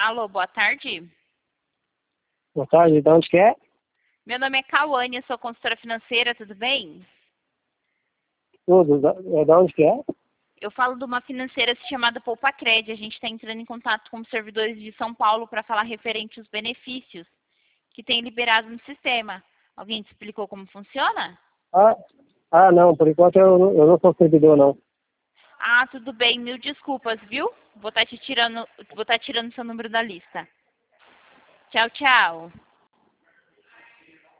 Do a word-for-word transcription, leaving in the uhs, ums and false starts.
Alô, boa tarde. Boa tarde, de onde que é? Meu nome é Cauane, eu sou consultora financeira, tudo bem? Tudo, da- é de onde que é? Eu falo de uma financeira chamada Poupacred. A gente está entrando em contato com os servidores de São Paulo para falar referente aos benefícios que tem liberado no sistema. Alguém te explicou como funciona? Ah, ah não, por enquanto eu, não- eu não sou servidor, não. Ah, tudo bem, mil desculpas, viu? Vou estar te tirando, vou estar tirando seu número da lista. Tchau, tchau.